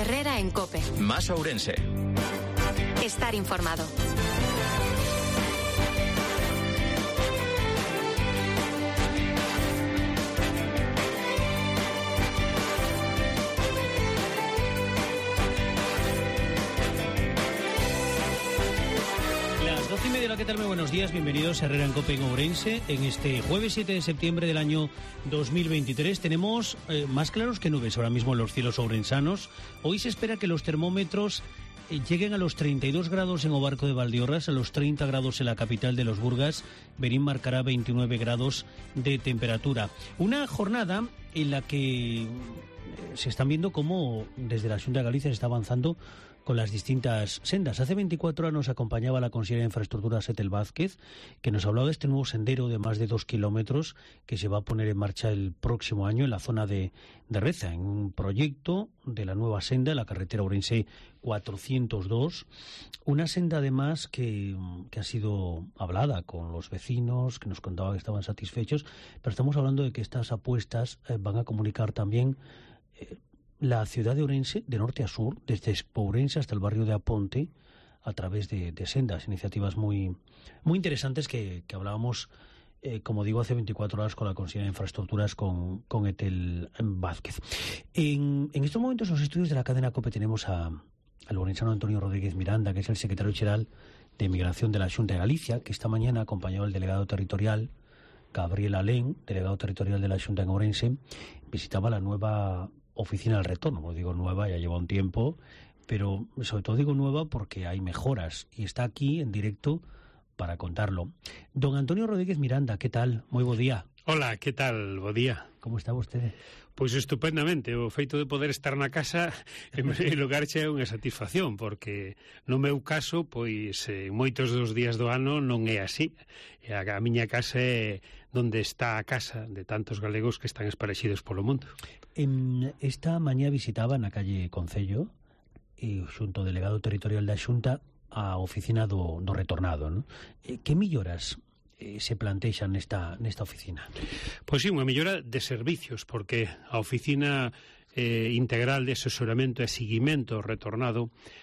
Herrera en COPE. Más Ourense. Estar informado. Las 12:30, ¿qué tal? Muy buenos días, bienvenidos a Herrera en COPE en Ourense. En este jueves 7 de septiembre del año 2023 tenemos más claros que nubes ahora mismo en los cielos ourensanos. Hoy se espera que los termómetros lleguen a los 32 grados en Obarco de Valdeorras, a los 30 grados en la capital de los Burgas. Berín marcará 29 grados de temperatura. Una jornada en la que se están viendo cómo desde la Xunta de Galicia se está avanzando con las distintas sendas. Hace 24 horas nos acompañaba la consellera de Infraestructuras, Etel Vázquez, que nos hablaba de este nuevo sendero de más de 2 kilómetros que se va a poner en marcha el próximo año en la zona de Reza, en un proyecto de la nueva senda, la carretera Ourense 402, una senda además que ha sido hablada con los vecinos, que nos contaban que estaban satisfechos, pero estamos hablando de que estas apuestas van a comunicar también la ciudad de Ourense de norte a sur, desde Ourense hasta el barrio de Aponte, a través de sendas, iniciativas muy interesantes que hablábamos, como digo, hace 24 horas con la consejera de Infraestructuras, con Etel Vázquez. En estos momentos en los estudios de la cadena COPE tenemos al ourensano Antonio Rodríguez Miranda, que es el secretario general de Migración de la Xunta de Galicia, que esta mañana acompañado al delegado territorial Gabriel Alén, delegado territorial de la Xunta en Ourense, visitaba la nueva oficina del retorno. Como digo nueva, ya lleva un tiempo, pero sobre todo digo nueva porque hay mejoras y está aquí en directo para contarlo. Don Antonio Rodríguez Miranda, ¿qué tal? Moi bo día. Hola, ¿qué tal? Bo día. Como está vostede? Pois estupendamente, o feito de poder estar na casa en primeiro lugar é unha satisfacción, porque no meu caso, pois moitos dos días do ano non é así. A miña casa é onde está a casa de tantos galegos que están esparecidos polo mundo. Esta mañá visitaba na calle Concello e xunto ao delegado territorial da Xunta a oficina do retornado, non? Que melloras se plantexan nesta oficina? Pois sí, unha mellora de servicios, porque a oficina integral de asesoramento e seguimento retornado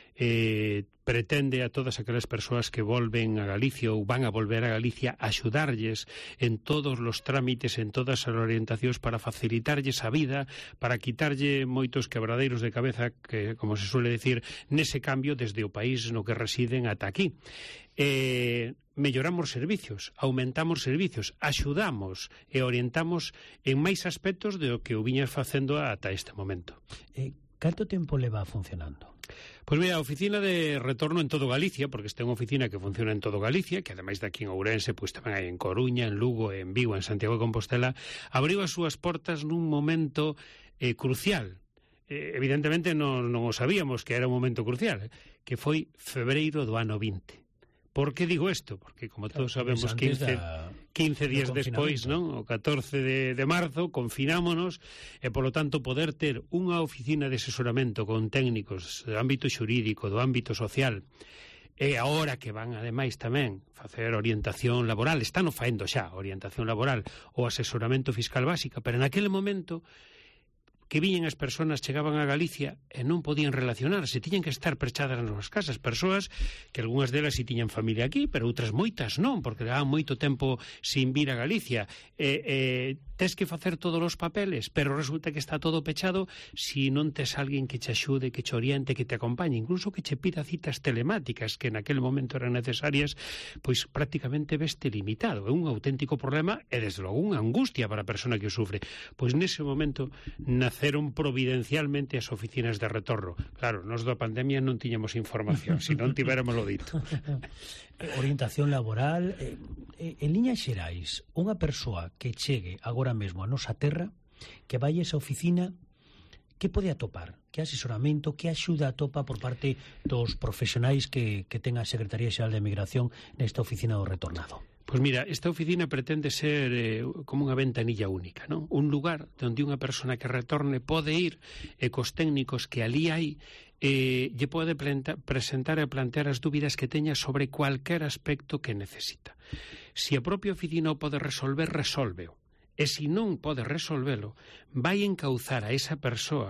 pretende a todas aquelas persoas que volven a Galicia ou van a volver a Galicia axudarlles en todos os trámites, en todas as orientacións para facilitarlles a vida, para quitarlle moitos quebradeiros de cabeza que, como se suele decir, nese cambio desde o país no que residen ata aquí. Melloramos servicios, aumentamos servicios, axudamos e orientamos en máis aspectos do que o viñas facendo ata este momento. Canto tempo leva funcionando? Pois mira, a oficina de retorno en todo Galicia, porque esta é unha oficina que funciona en todo Galicia, que ademais de aquí en Ourense, pois tamén hai en Coruña, en Lugo, en Vigo, en Santiago de Compostela, abriu as súas portas nun momento crucial. Evidentemente non o sabíamos que era un momento crucial, que foi febreiro do ano 20. Por que digo isto? Porque, como todos sabemos, 15 días despois, non? O 14 de marzo, confinámonos, e, polo tanto, poder ter unha oficina de asesoramento con técnicos do ámbito xurídico, do ámbito social, e agora que van, ademais, tamén facer orientación laboral, están faendo xa orientación laboral ou asesoramento fiscal básica, pero naquele momento que viñen as persoas, chegaban a Galicia e non podían relacionarse, tiñan que estar pechadas nas súas casas, persoas que algunhas delas si tiñan familia aquí, pero outras moitas non, porque levaban moito tempo sin vir a Galicia. Tes que facer todos os papeles, pero resulta que está todo pechado si non tes alguén que che axude, que che oriente, que te acompañe, incluso que che pida citas telemáticas que naquele momento eran necesarias, pois prácticamente veste limitado. É un auténtico problema e desde logo unha angustia para a persona que o sufre. Pois nese momento naceron providencialmente as oficinas de retorno. Claro, nós da pandemia non tiñamos información, se non tivéramoslo dito. Orientación laboral, en liñas xerais, unha persoa que chegue agora mesmo a nosa terra, que vai a esa oficina, que pode atopar? Que asesoramento, que axuda atopa por parte dos profesionais que ten a Secretaría Xeral de Migración nesta oficina do retornado? Pois mira, esta oficina pretende ser como unha ventanilla única, non? Un lugar onde unha persona que retorne pode ir cos técnicos que ali hai, lle pode presentar e plantear as dúbidas que teña sobre cualquier aspecto que necesita. Se a propia oficina o pode resolver, resólveo. E se non pode resolvelo, vai encauzar a esa persoa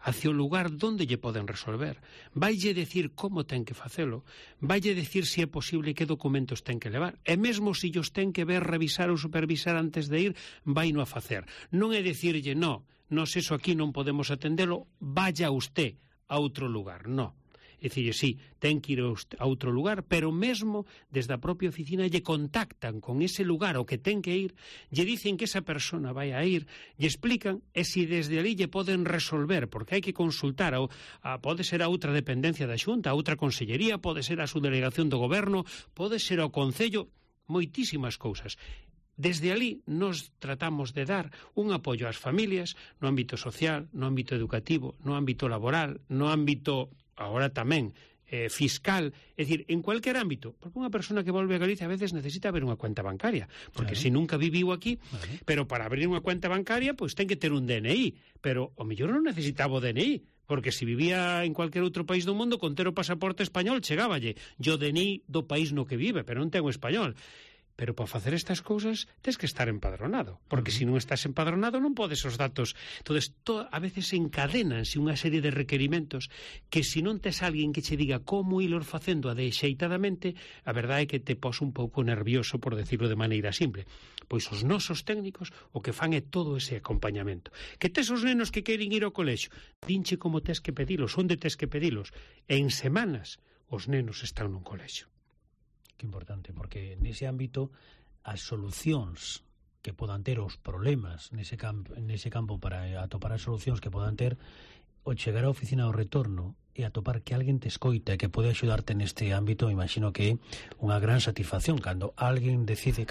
hacia o lugar donde lle poden resolver. Vaille decir como ten que facelo, vaille decir se é posible que documentos ten que levar, e mesmo se os ten que ver, revisar ou supervisar antes de ir, vai no a facer. Non é dicirlle, no, nos eso aquí non podemos atendelo, vaya usted a outro lugar, no. É dicir, sí, ten que ir a outro lugar, pero mesmo desde a propia oficina lle contactan con ese lugar ao que ten que ir, lle dicen que esa persona vai a ir, lle explican, e se desde ali lle poden resolver, porque hai que consultar, pode ser a outra dependencia da Xunta, a outra consellería, pode ser a subdelegación do goberno, pode ser ao Concello, moitísimas cousas. Desde ali nos tratamos de dar un apoio ás familias no ámbito social, no ámbito educativo, no ámbito laboral, no ámbito, agora tamén, fiscal, é dicir, en cualquier ámbito, porque unha persona que volve a Galicia a veces necesita ver unha cuenta bancaria, porque se nunca viviu aquí, pero para abrir unha cuenta bancaria, pois ten que ter un DNI, pero o mellor non necesitaba o DNI, porque se vivía en cualquier outro país do mundo, con ter o pasaporte español chegáballe, yo DNI do país no que vive, pero non ten o español. Pero para facer estas cousas tens que estar empadronado, porque se non estás empadronado non podes os datos. Entonces, a veces encadenanse unha serie de requerimentos que se non tes alguén que che diga como ilos facendo adexeitadamente, a verdade é que te pos un pouco nervioso, por decirlo de maneira simple. Pois os nosos técnicos o que fan é todo ese acompañamento. Que tes os nenos que queren ir ao colexio, dinche como tes que pedilos, onde tes que pedilos. E en semanas os nenos están nun colexio. Que importante, porque nese ámbito as solucións que podan ter os problemas nese campo para atopar as solucións que podan ter, o chegar á oficina do retorno e atopar que alguén te escoita e que pode axudarte neste ámbito, imagino que é unha gran satisfacción cando alguén decide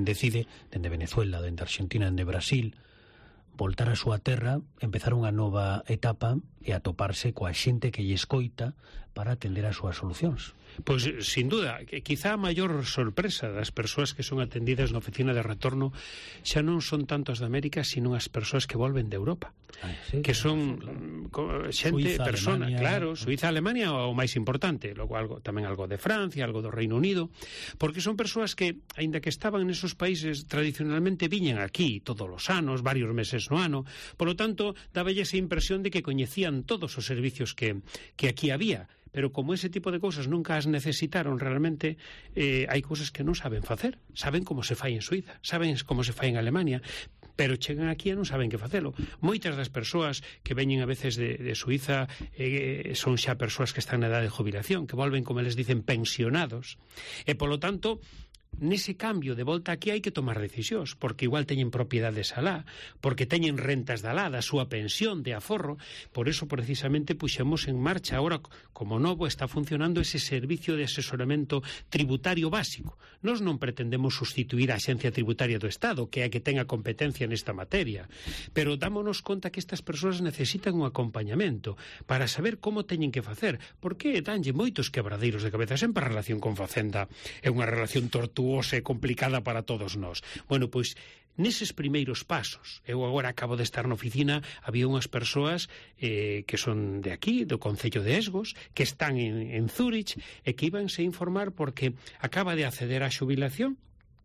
dende Venezuela, dende Argentina, dende Brasil, voltar á súa terra, empezar unha nova etapa e atoparse coa xente que lle escoita para atender as súas solucións. Pois, sin duda, quizá a maior sorpresa das persoas que son atendidas na oficina de retorno xa non son tanto as de América, sino as persoas que volven de Europa. Sí, que son xente, Suiza, persona, Alemania, claro, Suiza, Alemania o máis importante, logo tamén algo de Francia, algo do Reino Unido, porque son persoas que, aínda que estaban nesos países, tradicionalmente viñan aquí todos os anos, varios meses no ano, polo tanto, dáballe esa impresión de que coñecían todos os servicios que aquí había, pero como ese tipo de cousas nunca as necesitaron realmente, hai cousas que non saben facer. Saben como se fai en Suiza, saben como se fai en Alemania, pero chegan aquí e non saben que facelo. Moitas das persoas que veñen a veces de Suiza son xa persoas que están na edade de jubilación, que volven, como eles dicen, pensionados, e polo tanto, nese cambio de volta aquí hai que tomar decisións, porque igual teñen propiedades alá, porque teñen rentas de alá, da súa pensión de aforro. Por eso precisamente puxemos en marcha agora, como novo, está funcionando ese servicio de asesoramento tributario básico. Nós non pretendemos sustituir a Axencia Tributaria do Estado, que é a que ten a competencia nesta materia, pero dámonos conta que estas persoas necesitan un acompañamento para saber como teñen que facer, porque danlle moitos quebradeiros de cabeza. Sempre a relación con Facenda é unha relación tortuosa e complicada para todos nós. Bueno, pois, neses primeiros pasos, eu agora acabo de estar na oficina, había unhas persoas que son de aquí, do Concello de Esgos, que están en Zúrich, e que íbanse a informar porque acaba de acceder á xubilación,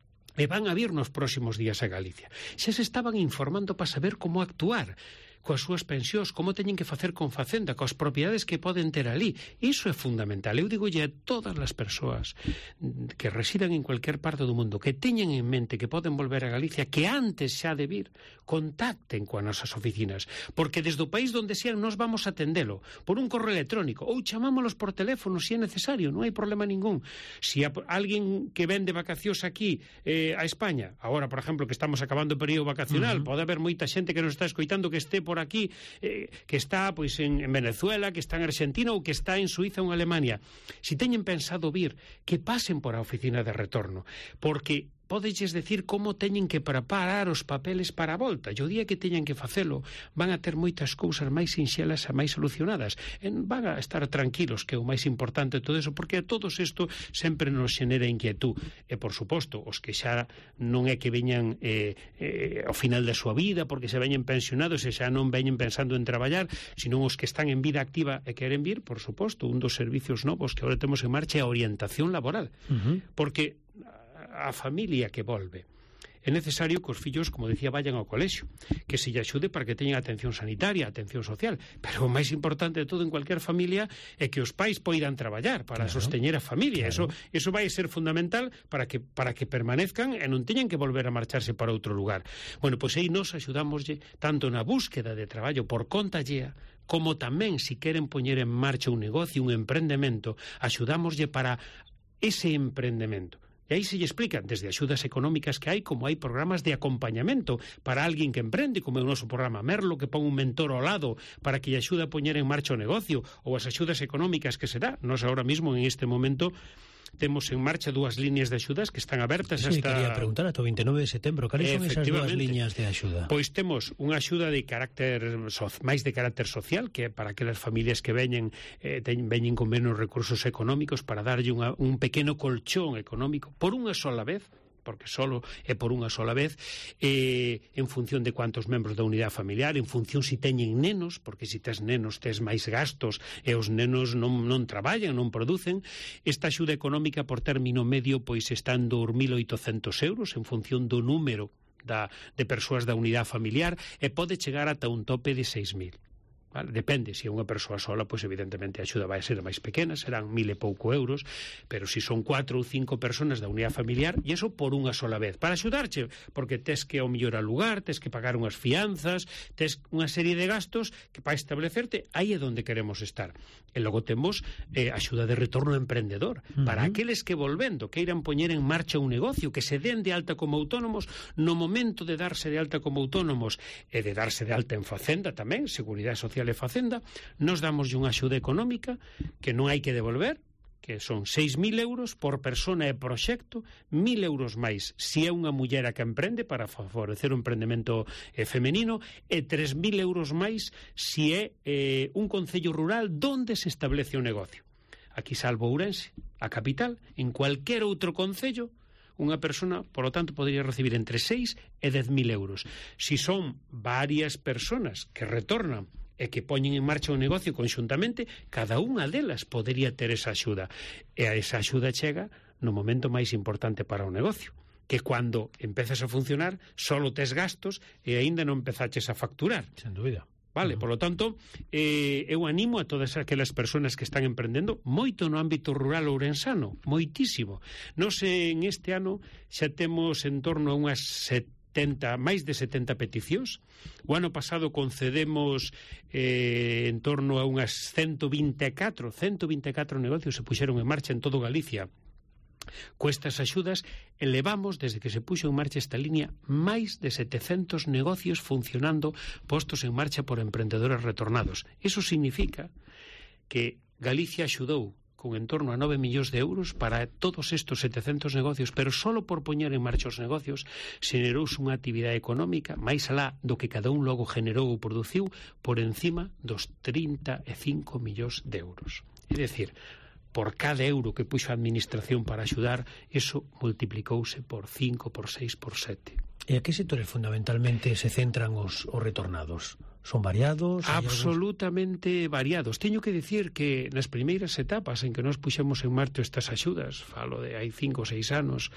e van a vir nos próximos días a Galicia. Xa se estaban informando para saber como actuar coas súas pensións, como teñen que facer con Facenda, coas propiedades que poden ter ali. Iso é fundamental. Eu digolle a todas as persoas que residan en cualquier parte do mundo, que teñen en mente que poden volver a Galicia, que antes xa de vir, contacten coas nosas oficinas, porque desde o país donde sean nos vamos a atendelo, por un correo electrónico, ou chamámolos por teléfono se é necesario, non hai problema ningún. Se alguén que vende vacacións aquí a España, agora, por exemplo, que estamos acabando o período vacacional, pode haber moita xente que nos está escoitando que este por aquí, que está pois en Venezuela, que está en Argentina ou que está en Suiza ou en Alemania. Si teñen pensado vir, que pasen por a oficina de retorno, porque podelles decir como teñen que preparar os papeles para a volta. E o día que teñan que facelo, van a ter moitas cousas máis sinxelas e máis solucionadas. Van a estar tranquilos, que é o máis importante de todo eso, porque a todos isto sempre nos xenera inquietud. E, por suposto, os que xa non é que veñan ao final da súa vida, porque se veñen pensionados e xa non veñen pensando en traballar, sino os que están en vida activa e queren vir, por suposto, un dos servicios novos que agora temos en marcha é a orientación laboral. Porque a familia que volve é necesario que os fillos, como decía, vayan ao colexio, que se lle axude para que teñan atención sanitaria, atención social, pero o máis importante de todo en cualquier familia é que os pais poidan traballar para sosteñer a familia. Eso vai ser fundamental para que permanezcan e non teñan que volver a marcharse para outro lugar. Bueno, pois aí nos axudámoslle tanto na búsqueda de traballo por conta allea, como tamén, si queren poñer en marcha un negocio, un emprendemento, axudámoslle para ese emprendemento. E aí se lle explican desde axudas económicas que hai, como hai programas de acompañamento para alguén que emprende, como é o noso programa Merlo, que pon un mentor ao lado para que lle axude a poñer en marcha o negocio, ou as axudas económicas que se dá. Nós agora mismo, en este momento, temos en marcha 2 líneas de axudas que están abertas hasta... quería preguntar, ata o 29 de setembro, cales son esas 2 líneas de axuda? Pois temos unha axuda de máis de carácter social, que é para aquelas familias que veñen con menos recursos económicos, para darlle un pequeno colchón económico por unha sola vez, porque solo é por unha sola vez, en función de cuántos membros da unidade familiar, en función si teñen nenos, porque si tes nenos tes máis gastos e os nenos non traballan, non producen. Esta axuda económica por término medio pois está en 2.800 euros en función do número de persoas da unidade familiar e pode chegar ata un tope de 6.000. Vale? Depende, se é unha persoa sola, pois evidentemente a axuda vai ser máis pequena, serán 1.000 e pouco euros, pero se son 4 ou 5 personas da unidade familiar, e iso por unha sola vez, para axudarche, porque tes que ao mellor alugar, tes que pagar unhas fianzas, tes unha serie de gastos que para establecerte, aí é onde queremos estar. E logo temos axuda de retorno emprendedor, para aqueles que volvendo, que irán poñer en marcha un negocio, que se den de alta como autónomos, no momento de darse de alta como autónomos e de darse de alta en Facenda tamén, Seguridade Social e Facenda, nos damos unha axuda económica que non hai que devolver, que son 6.000 euros por persona e proxecto, 1.000 euros máis se é unha muller a que emprende para favorecer o emprendemento femenino, e 3.000 euros máis se é un concello rural donde se establece o negocio. Aquí salvo Ourense, a capital, en cualquier outro concello, unha persona, por lo tanto, podría recibir entre 6 e 10.000 euros. Si son varias personas que retornan e que poñen en marcha o negocio conxuntamente, cada unha delas podería ter esa axuda. E a esa axuda chega no momento máis importante para o negocio, que cando empezas a funcionar, solo tes gastos e aínda non empezaches a facturar. Sen dúbida. Vale, por lo tanto, eu animo a todas aquelas persoas que están emprendendo moito no ámbito rural ourensano, moitísimo. Nos en este ano xa temos en torno a unhas máis de 70 peticións. O ano pasado concedemos en torno a unhas 124 negocios se puxeron en marcha en todo Galicia. Cuestas axudas elevamos, desde que se puxo en marcha esta línea, máis de 700 negocios funcionando, postos en marcha por emprendedores retornados. Eso significa que Galicia axudou con en torno a 9 millóns de euros para todos estos 700 negocios, pero solo por poñer en marcha os negocios xenerouse unha actividade económica máis alá do que cada un logo generou ou produciu por encima dos 35 millóns de euros. É dicir, por cada euro que puxo a administración para axudar, eso multiplicouse por 5, por 6, por 7. E a que sectores fundamentalmente se centran os retornados? Son variados? Absolutamente variados. Teño que dicir que nas primeiras etapas en que nos puxemos en marcha estas axudas, falo de hai 5 ou 6 anos,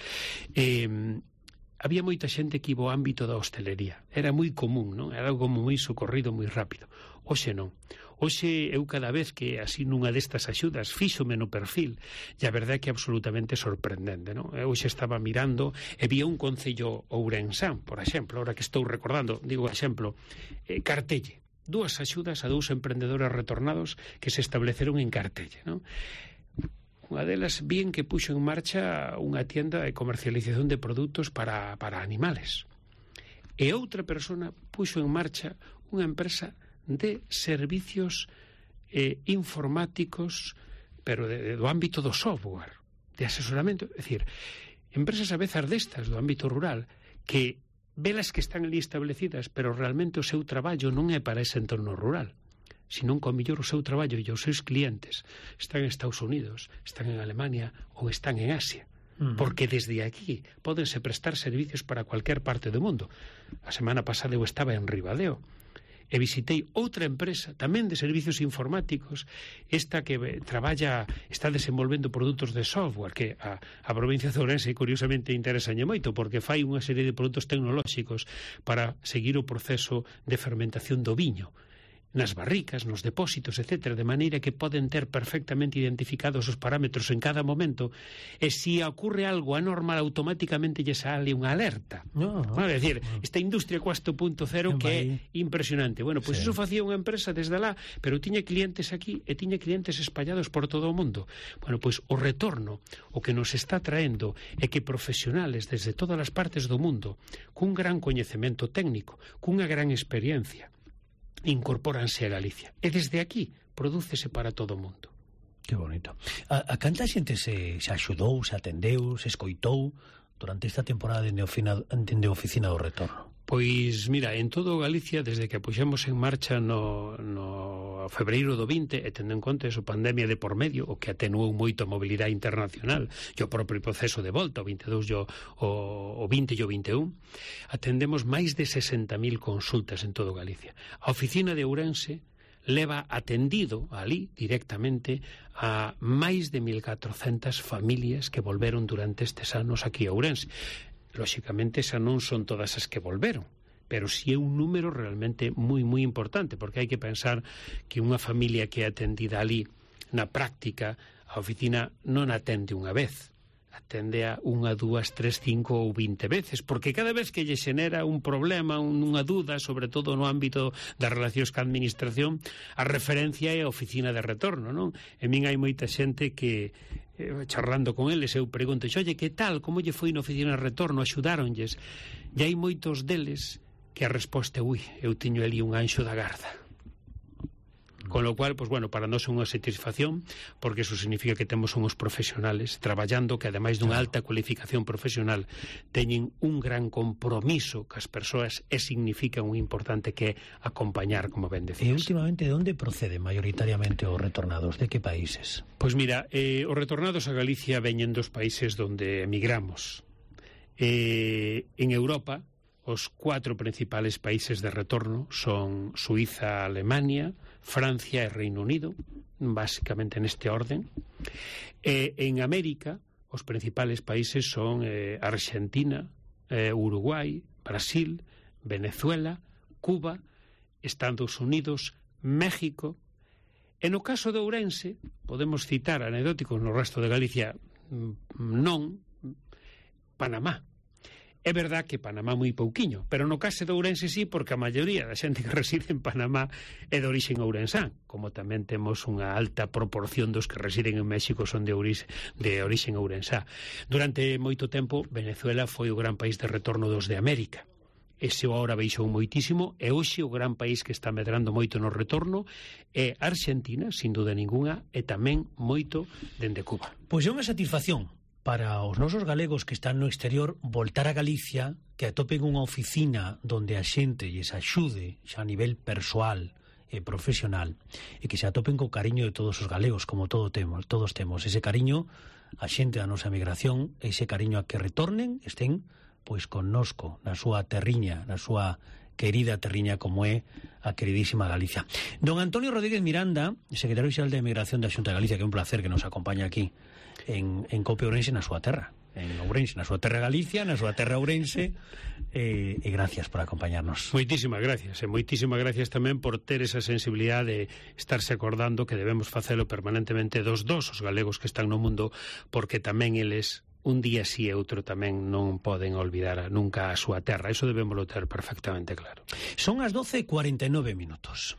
había moita xente que iba ao ámbito da hostelería. Era moi común, non? Era algo moi socorrido, moi rápido. Hoxe non. Hoxe eu cada vez que así nunha destas axudas fíxome no perfil, e a verdade é que é absolutamente sorprendente, non? Hoxe estaba mirando e vía un concello ourensán, por exemplo, ahora que estou recordando, digo exemplo, Cartelle, 2 axudas a 2 emprendedores retornados que se estableceron en Cartelle, non? Unha delas bien que puxo en marcha unha tienda de comercialización de produtos para animales. E outra persona puxo en marcha unha empresa de servicios informáticos, pero do ámbito do software, de asesoramento. É dicir, empresas a vezes destas do ámbito rural que velas que están ali establecidas, pero realmente o seu traballo non é para ese entorno rural, senón que ao mellor o seu traballo e os seus clientes están en Estados Unidos, están en Alemania ou están en Asia. Porque desde aquí pódense prestar servicios para cualquier parte do mundo. A semana pasada eu estaba en Ribadeo e visitei outra empresa tamén de servicios informáticos, esta que está desenvolvendo produtos de software, que a provincia de Ourense curiosamente interesañe moito, porque fai unha serie de produtos tecnolóxicos para seguir o proceso de fermentación do viño nas barricas, nos depósitos, etc., de maneira que poden ter perfectamente identificados os parámetros en cada momento, e se ocorre algo anormal automáticamente lle sale unha alerta. É dicir, esta industria 4.0 que é impresionante. Bueno, pois iso facía unha empresa desde lá, pero tiña clientes aquí e tiña clientes espallados por todo o mundo. Bueno, pois o retorno, o que nos está traendo é que profesionales desde todas as partes do mundo, cun gran coñecemento técnico, cunha gran experiencia, incorpóranse a Galicia. E desde aquí prodúcese para todo o mundo. Que bonito. A canta xente se axudou, se atendeu, se escoitou durante esta temporada de Oficina do Retorno? Pois, mira, en todo Galicia, desde que puxemos en marcha no febreiro do 20, e tendo en conta esa pandemia de por medio, o que atenuou moito a mobilidade internacional, e o propio proceso de volta, o 22, o 20 e o 21, atendemos máis de 60.000 consultas en todo Galicia. A oficina de Ourense leva atendido ali directamente a máis de 1.400 familias que volveron durante estes anos aquí a Ourense. Lóxicamente, esa non son todas as que volveron, pero si é un número realmente moi, moi importante, porque hai que pensar que unha familia que é atendida ali, na práctica, a oficina non atende unha vez, atende a 1, 2, 3, 5 ou 20 veces, porque cada vez que lle xenera un problema, unha dúda, sobre todo no ámbito das relacións ca administración, a referencia é a oficina de retorno, non? En min hai moita xente que charlando con eles, eu pregunto, oye, que tal, como lle foi na oficina de retorno, axudáronlles? E hai moitos deles que a resposta é, eu teño ali un anxo da garda. Con lo cual, pues bueno, para nós é unha satisfacción, porque eso significa que temos unhos profesionales traballando que, ademais dunha alta cualificación profesional, teñen un gran compromiso cas persoas e significa un importante que é acompañar, como ben decías. E últimamente, de onde proceden maioritariamente os retornados? De que países? Pois mira, os retornados a Galicia veñen dos países donde emigramos. En Europa, os 4 principales países de retorno son Suiza, Alemania, Francia e Reino Unido, básicamente neste orden. En América, os principales países son Argentina, Uruguai, Brasil, Venezuela, Cuba, Estados Unidos, México. E no caso de Ourense, podemos citar anecdóticos, no resto de Galicia non, Panamá. É verdad que Panamá moi pouquiño, pero no caso de Ourense sí, porque a maioría da xente que reside en Panamá é de orixen ourensán, como tamén temos unha alta proporción dos que residen en México son de orixen ourensá. Durante moito tempo, Venezuela foi o gran país de retorno dos de América. Ese agora baixou moitísimo, e hoxe o gran país que está medrando moito no retorno é Argentina, sin duda ninguna, e tamén moito dende Cuba. Pois é unha satisfacción para os nosos galegos que están no exterior voltar a Galicia, que atopen unha oficina donde a xente lles axude xa a nivel persoal e profesional, e que se atopen co cariño de todos os galegos, como todos temos ese cariño, a xente da nosa migración, ese cariño a que retornen, estén pois connosco, na súa terriña, na súa querida terriña como é a queridísima Galicia. Don Antonio Rodríguez Miranda, secretario xeral de Emigración da Xunta de Galicia, que é un placer que nos acompaña aquí en Cope Ourense, na súa terra, en Ourense, na súa terra Galicia, na súa terra Ourense, e gracias por acompañarnos. Moitísimas gracias, e moitísimas gracias tamén por ter esa sensibilidade de estarse acordando que debemos facelo permanentemente dos os galegos que están no mundo, porque tamén eles un día si e outro tamén non poden olvidar nunca a súa terra. Iso debémoslo ter perfectamente claro. Son as 12:49 minutos.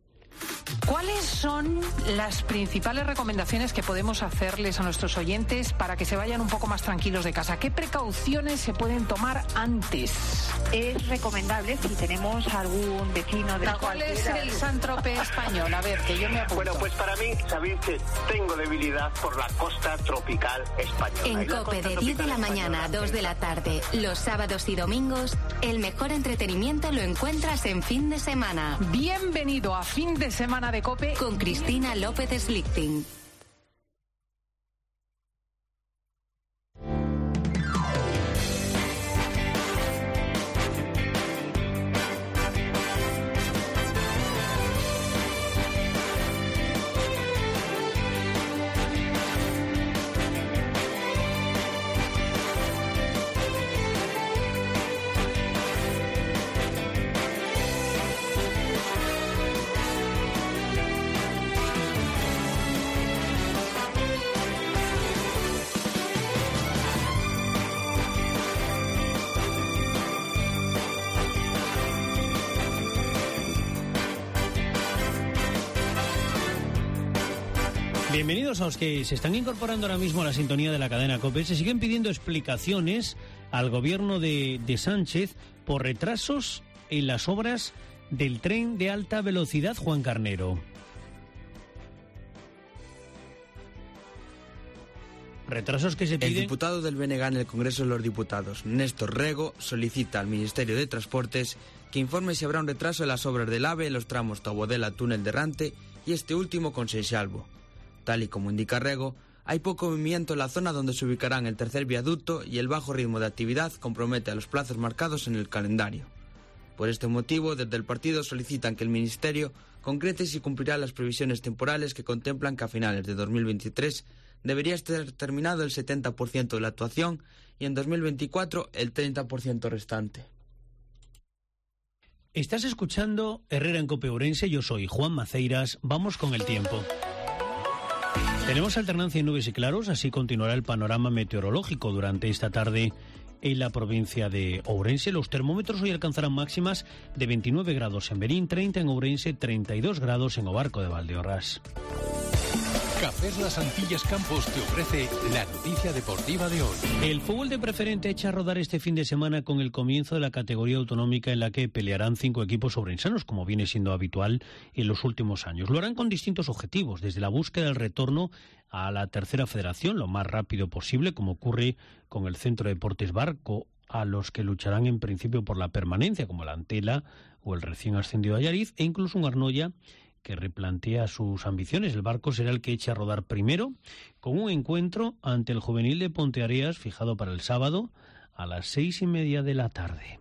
¿Cuáles son las principales recomendaciones que podemos hacerles a nuestros oyentes para que se vayan un poco más tranquilos de casa? ¿Qué precauciones se pueden tomar antes? Es recomendable, si tenemos algún vecino de ¿Cuál es el Saint-Tropez español? A ver, que yo me apunto. Bueno, pues para mí, sabéis que tengo debilidad por la costa tropical española. En COPE, de 10 de la mañana a 2 de la tarde, los sábados y domingos, el mejor entretenimiento lo encuentras en fin de semana. Bienvenido a Fin de Semana de COPE con Cristina López Slichting. Bienvenidos a los que se están incorporando ahora mismo a la sintonía de la cadena COPE. Se siguen pidiendo explicaciones al gobierno de Sánchez por retrasos en las obras del tren de alta velocidad. Juan Carnero. Retrasos que se piden. El diputado del BNG en el Congreso de los Diputados, Néstor Rego, solicita al Ministerio de Transportes que informe si habrá un retraso en las obras del AVE en los tramos Taboadela-Túnel de Rante y este último con Seixalbo. Tal y como indica Rego, hay poco movimiento en la zona donde se ubicarán el tercer viaducto y el bajo ritmo de actividad compromete a los plazos marcados en el calendario. Por este motivo, desde el partido solicitan que el Ministerio concrete si cumplirá las previsiones temporales que contemplan que a finales de 2023 debería estar terminado el 70% de la actuación y en 2024 el 30% restante. Estás escuchando Herrera en COPE Ourense, yo soy Juan Maceiras, vamos con el tiempo. Tenemos alternancia en nubes y claros, así continuará el panorama meteorológico durante esta tarde en la provincia de Ourense. Los termómetros hoy alcanzarán máximas de 29 grados en Berín, 30 en Ourense, 32 grados en Obarco de Valdeorras. Cafés Las Antillas Campos te ofrece la noticia deportiva de hoy. El fútbol de preferente echa a rodar este fin de semana con el comienzo de la categoría autonómica en la que pelearán 5 equipos ourensanos, como viene siendo habitual en los últimos años. Lo harán con distintos objetivos, desde la búsqueda del retorno a la tercera federación lo más rápido posible, como ocurre con el Centro de Deportes Barco, a los que lucharán en principio por la permanencia, como la Antela o el recién ascendido Allariz, e incluso un Arnoya que replantea sus ambiciones. El Barco será el que eche a rodar primero, con un encuentro ante el Juvenil de Ponteareas fijado para el sábado a las 6:30 de la tarde.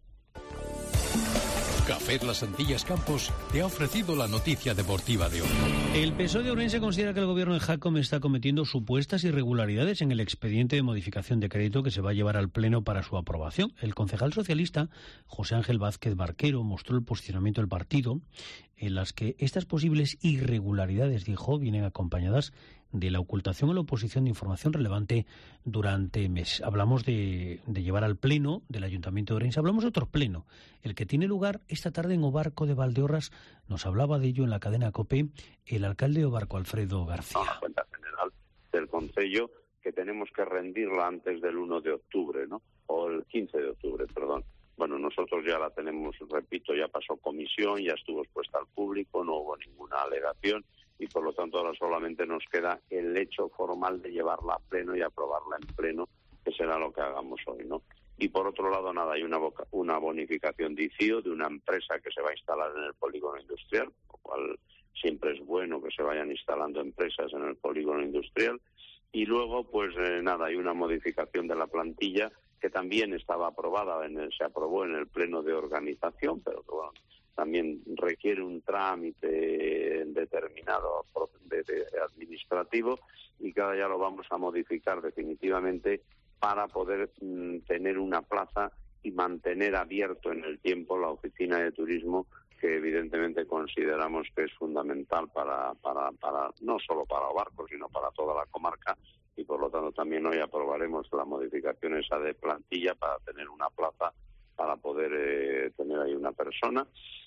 Café Las Antillas Campos te ha ofrecido la noticia deportiva de hoy. El PSOE de Ourense considera que el gobierno de Jácome está cometiendo supuestas irregularidades en el expediente de modificación de crédito que se va a llevar al Pleno para su aprobación. El concejal socialista José Ángel Vázquez Barquero mostró el posicionamiento del partido, en las que estas posibles irregularidades, dijo, vienen acompañadas de la ocultación a la oposición de información relevante durante meses. Hablamos de llevar al Pleno del Ayuntamiento de Ourense, hablamos de otro Pleno, el que tiene lugar esta tarde en Obarco de Valdeorras. Nos hablaba de ello en la cadena COPE el alcalde de Obarco, Alfredo García. La cuenta general del Concello, que tenemos que rendirla antes del 1 de octubre, ¿no? O el 15 de octubre, perdón. Bueno, nosotros ya la tenemos, repito, ya pasó comisión, ya estuvo expuesta al público, no hubo ninguna alegación y por lo tanto ahora solamente nos queda el hecho formal de llevarla a pleno y aprobarla en pleno, que será lo que hagamos hoy, ¿no? Y por otro lado, nada, hay una bonificación de ICIO de una empresa que se va a instalar en el polígono industrial, lo cual siempre es bueno que se vayan instalando empresas en el polígono industrial. Y luego, pues nada, hay una modificación de la plantilla que también estaba aprobada, se aprobó en el pleno de organización, pero que bueno, también requiere un trámite determinado de administrativo y que ahora ya lo vamos a modificar definitivamente para poder tener una plaza y mantener abierto en el tiempo la oficina de turismo, que evidentemente consideramos que es fundamental para no solo para Obarco, sino para toda la comarca. Y por lo tanto también hoy aprobaremos la modificación esa de plantilla para tener una plaza, para poder tener ahí una persona.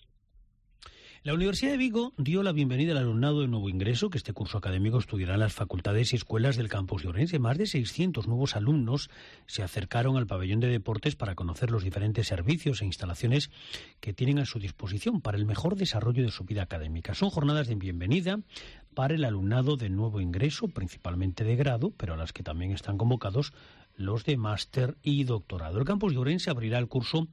La Universidad de Vigo dio la bienvenida al alumnado de nuevo ingreso que este curso académico estudiará en las facultades y escuelas del campus de Ourense. Más de 600 nuevos alumnos se acercaron al pabellón de deportes para conocer los diferentes servicios e instalaciones que tienen a su disposición para el mejor desarrollo de su vida académica. Son jornadas de bienvenida para el alumnado de nuevo ingreso, principalmente de grado, pero a las que también están convocados los de máster y doctorado. El campus de Ourense abrirá el curso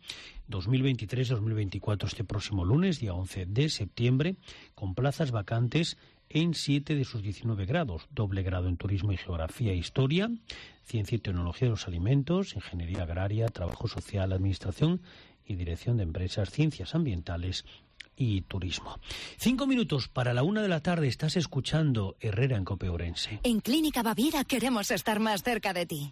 2023-2024 este próximo lunes, día 11 de septiembre, con plazas vacantes en 7 de sus 19 grados. Doble grado en Turismo y Geografía e Historia, Ciencia y Tecnología de los Alimentos, Ingeniería Agraria, Trabajo Social, Administración y Dirección de Empresas, Ciencias Ambientales y Turismo. 5 minutos para la 1 de la tarde. Estás escuchando Herrera en COPE Ourense. En Clínica Baviera queremos estar más cerca de ti.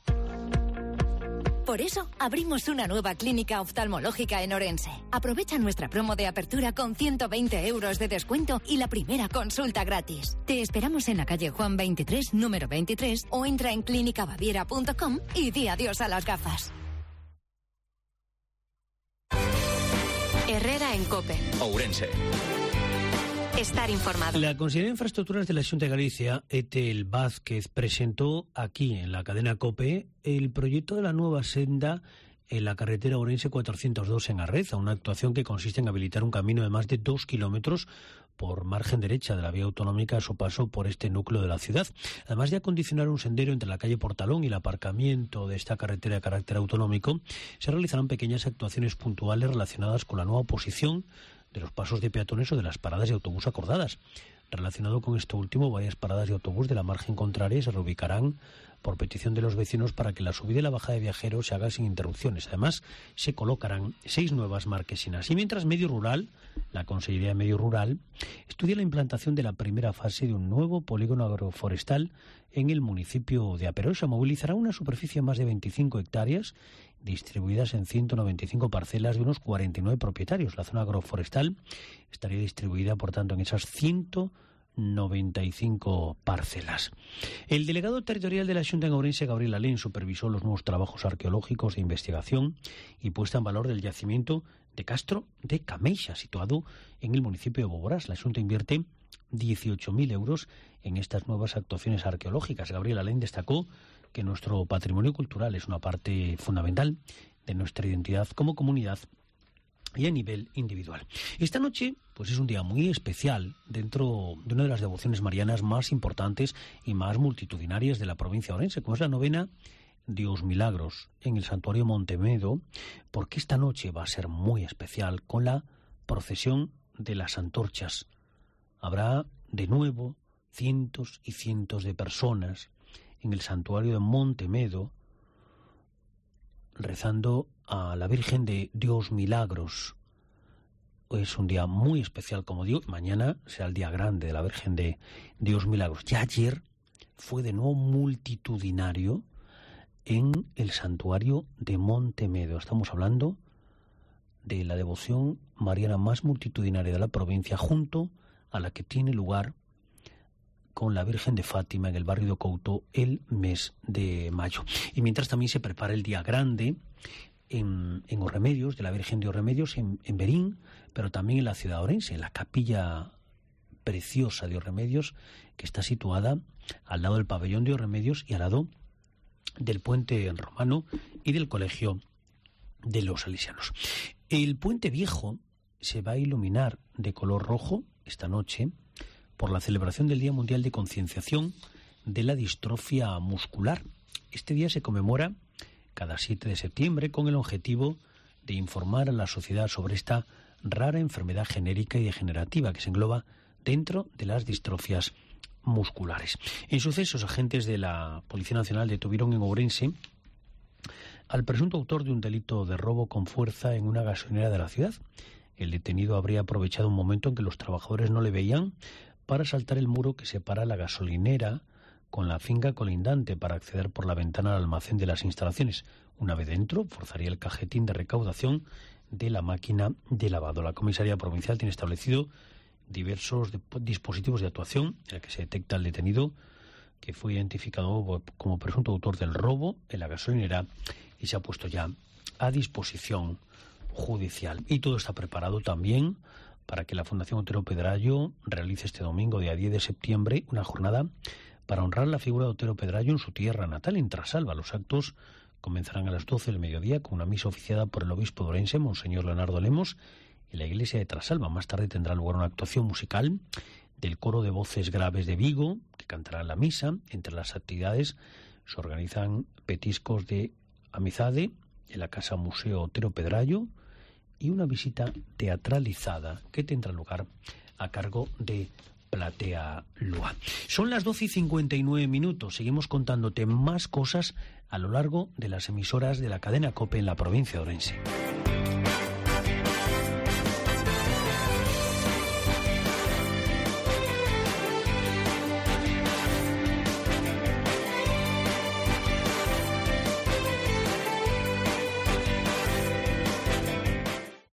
Por eso, abrimos una nueva clínica oftalmológica en Ourense. Aprovecha nuestra promo de apertura con 120 euros de descuento y la primera consulta gratis. Te esperamos en la calle Juan 23, número 23, o entra en clinicabaviera.com y di adiós a las gafas. Herrera en COPE. Ourense. Estar informado. La Consellería de Infraestructuras de la Xunta de Galicia, Etel Vázquez, presentó aquí en la cadena COPE el proyecto de la nueva senda en la carretera Ourense 402 en Arreza, una actuación que consiste en habilitar un camino de más de 2 kilómetros por margen derecha de la vía autonómica a su paso por este núcleo de la ciudad. Además de acondicionar un sendero entre la calle Portalón y el aparcamiento de esta carretera de carácter autonómico, se realizarán pequeñas actuaciones puntuales relacionadas con la nueva posición de los pasos de peatones o de las paradas de autobús acordadas. Relacionado con esto último, varias paradas de autobús de la margen contraria se reubicarán por petición de los vecinos para que la subida y la bajada de viajeros se haga sin interrupciones. Además, se colocarán 6 nuevas marquesinas. Y mientras Medio Rural, la Consellería de Medio Rural, estudia la implantación de la primera fase de un nuevo polígono agroforestal en el municipio de Aperoxa. Movilizará una superficie de más de 25 hectáreas distribuidas en 195 parcelas de unos 49 propietarios. La zona agroforestal estaría distribuida, por tanto, en esas 195 parcelas. El delegado territorial de la Xunta en Ourense, Gabriel Alén, supervisó los nuevos trabajos arqueológicos de investigación y puesta en valor del yacimiento de Castro de Cameixa, situado en el municipio de Boborás. La Xunta invierte 18.000 euros en estas nuevas actuaciones arqueológicas. Gabriel Alén destacó que nuestro patrimonio cultural es una parte fundamental de nuestra identidad como comunidad y a nivel individual. Esta noche pues es un día muy especial dentro de una de las devociones marianas más importantes y más multitudinarias de la provincia de Ourense, como es la novena de los Milagros en el santuario Montemedo, porque esta noche va a ser muy especial con la procesión de las antorchas. Habrá de nuevo cientos y cientos de personas en el santuario de Montemedo rezando a la Virgen de Dios Milagros. Hoy es un día muy especial, como digo, mañana será el día grande de la Virgen de Dios Milagros. Ya ayer fue de nuevo multitudinario en el santuario de Montemedo. Estamos hablando de la devoción mariana más multitudinaria de la provincia, junto a la que tiene lugar con la Virgen de Fátima en el barrio de Couto el mes de mayo. Y mientras también se prepara el día grande en Os Remedios, de la Virgen de Os Remedios en Berín, pero también en la ciudad de Ourense, en la capilla preciosa de Os Remedios, que está situada al lado del pabellón de Os Remedios y al lado del puente romano y del colegio de los salesianos. El puente viejo se va a iluminar de color rojo esta noche por la celebración del Día Mundial de Concienciación de la Distrofia Muscular. Este día se conmemora cada 7 de septiembre con el objetivo de informar a la sociedad sobre esta rara enfermedad genérica y degenerativa que se engloba dentro de las distrofias musculares. En sucesos, agentes de la Policía Nacional detuvieron en Ourense al presunto autor de un delito de robo con fuerza en una gasolinera de la ciudad. El detenido habría aprovechado un momento en que los trabajadores no le veían para saltar el muro que separa la gasolinera con la finca colindante para acceder por la ventana al almacén de las instalaciones. Una vez dentro, forzaría el cajetín de recaudación de la máquina de lavado. La comisaría provincial tiene establecido diversos dispositivos de actuación en el que se detecta al detenido, que fue identificado como presunto autor del robo en la gasolinera y se ha puesto ya a disposición judicial. Y todo está preparado también para que la Fundación Otero Pedrayo realice este domingo, día 10 de septiembre, una jornada para honrar la figura de Otero Pedrayo en su tierra natal, en Trasalba. Los actos comenzarán a las 12 del mediodía con una misa oficiada por el obispo de Ourense, Monseñor Leonardo Lemos, en la iglesia de Trasalba. Más tarde tendrá lugar una actuación musical del coro de voces graves de Vigo, que cantará la misa. Entre las actividades se organizan petiscos de amizade en la Casa Museo Otero Pedrayo y una visita teatralizada que tendrá lugar a cargo de Platea Lua. Son las 12:59. Seguimos contándote más cosas a lo largo de las emisoras de la cadena COPE en la provincia de Ourense.